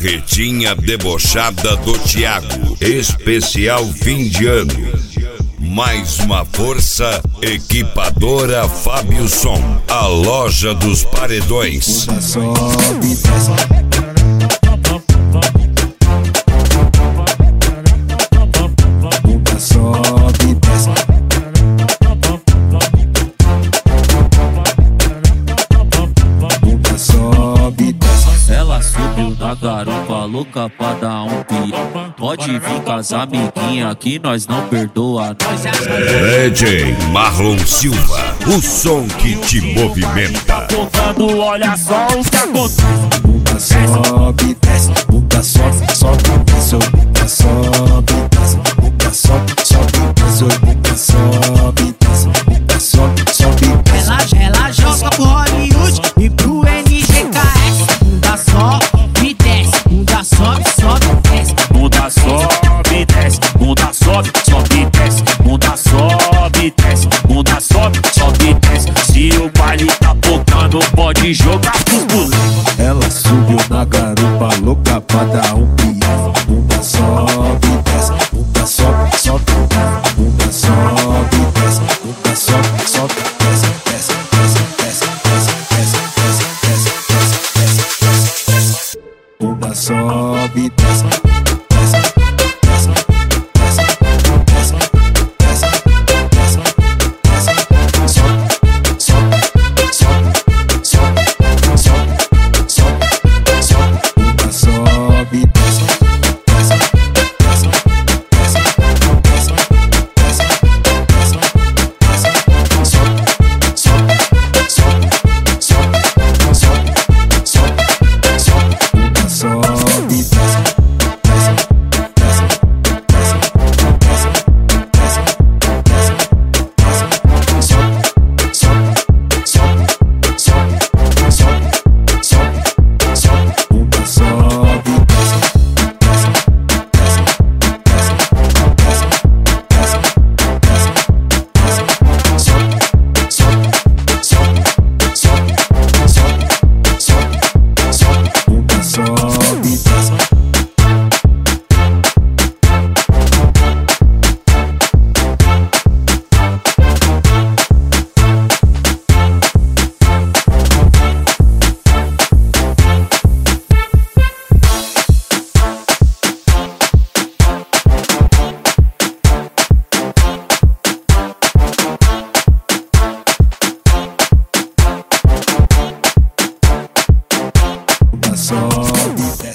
Carretinha debochada do Thiago, especial fim de ano. Mais uma força, equipadora Fábio Som, a loja dos paredões. Sobe, desce. Bunda sobe, desce. Bunda sobe, desce. Ela subiu na garupa louca pra dar um pião. Pode vir com as amiguinhas que nós não perdoa. DJ Marlon Silva, o som que te movimenta. Tocando, olha só o que acontece. Bunda sobe, desce. Bunda sobe, sobe, desce. Bunda sobe, desce. Bunda sobe, sobe, desce. Bunda sobe, desce. Bunda sobe, sobe, desce. Ela joga pro Hollywood e pro NGKS. Bunda sobe, desce. Bunda sobe, sobe, desce. Bunda sobe, desce. Bunda sobe, sobe, desce. Bunda sobe, desce. Bunda sobe, sobe, desce. Se o baile tá tocando, pode jogar pros moleques. Ela subiu na garupa louca pra dar um pião. Bunda sobe, desce. Bunda sobe, sobe. Bunda sobe, desce. Bunda sobe, sobe, desce. Desce, desce, desce, desce, desce, desce, desce, desce, desce, desce. Bunda sobe, desce. Desce, desce, desce, desce, desce, desce, desce. Sobe, sobe, sobe, sobe, sobe, sobe, sobe. Bunda sobe, desce. Desce, desce, desce, desce, desce, desce, desce. Sobe, sobe, sobe, sobe, sobe, sobe, sobe. Bunda sobe, desce. Desce, desce, desce, desce, desce, desce, desce. Sobe, sobe, sobe, sobe, sobe, sobe, sobe. Bunda sobe, desce. Desce, desce, desce, desce, desce, desce, desce. Sobe, sobe, sobe, sobe, sobe, sobe, sobe. Bunda sobe, desce. Bunda sobe, desce.